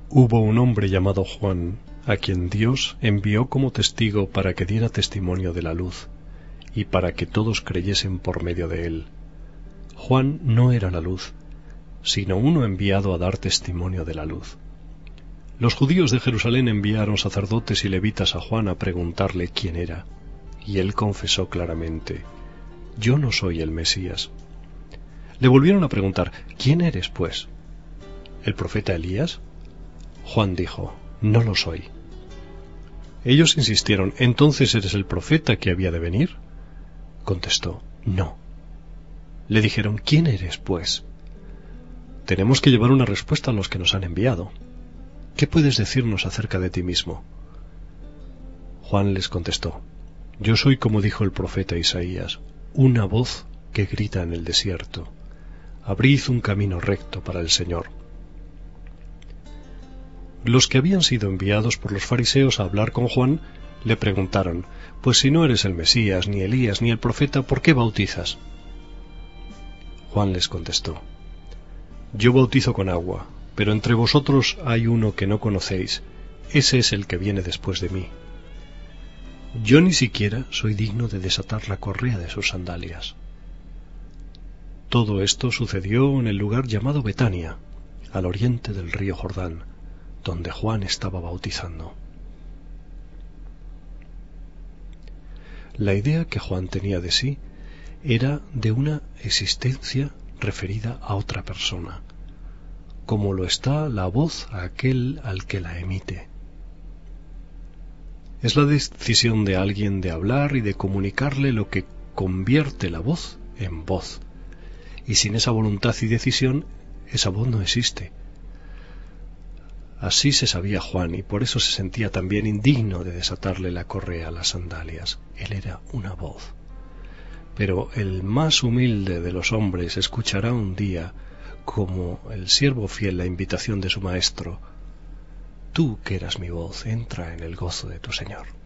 Hubo un hombre llamado Juan, a quien Dios envió como testigo para que diera testimonio de la luz, y para que todos creyesen por medio de él. Juan no era la luz, sino uno enviado a dar testimonio de la luz. Los judíos de Jerusalén enviaron sacerdotes y levitas a Juan a preguntarle quién era, y él confesó claramente: «Yo no soy el Mesías». Le volvieron a preguntar: «¿Quién eres, pues? ¿El profeta Elías?» Juan dijo: «No lo soy». Ellos insistieron: «¿Entonces eres el profeta que había de venir?» Contestó: «No». Le dijeron: «¿Quién eres, pues?» «Tenemos que llevar una respuesta a los que nos han enviado. ¿Qué puedes decirnos acerca de ti mismo?» Juan les contestó: «Yo soy, como dijo el profeta Isaías, una voz que grita en el desierto: abrid un camino recto para el Señor». Los que habían sido enviados por los fariseos a hablar con Juan le preguntaron: «Pues si no eres el Mesías, ni Elías, ni el profeta, ¿por qué bautizas?» Juan les contestó: «Yo bautizo con agua, pero entre vosotros hay uno que no conocéis, ese es el que viene después de mí. Yo ni siquiera soy digno de desatar la correa de sus sandalias». Todo esto sucedió en el lugar llamado Betania, al oriente del río Jordán, donde Juan estaba bautizando. La idea que Juan tenía de sí era de una existencia referida a otra persona, como lo está la voz a aquel al que la emite. Es la decisión de alguien de hablar y de comunicarle lo que convierte la voz en voz, y sin esa voluntad y decisión, esa voz no existe. Así se sabía Juan, y por eso se sentía también indigno de desatarle la correa a las sandalias. Él era una voz. Pero el más humilde de los hombres escuchará un día, como el siervo fiel, la invitación de su maestro: «Tú que eras mi voz, entra en el gozo de tu Señor».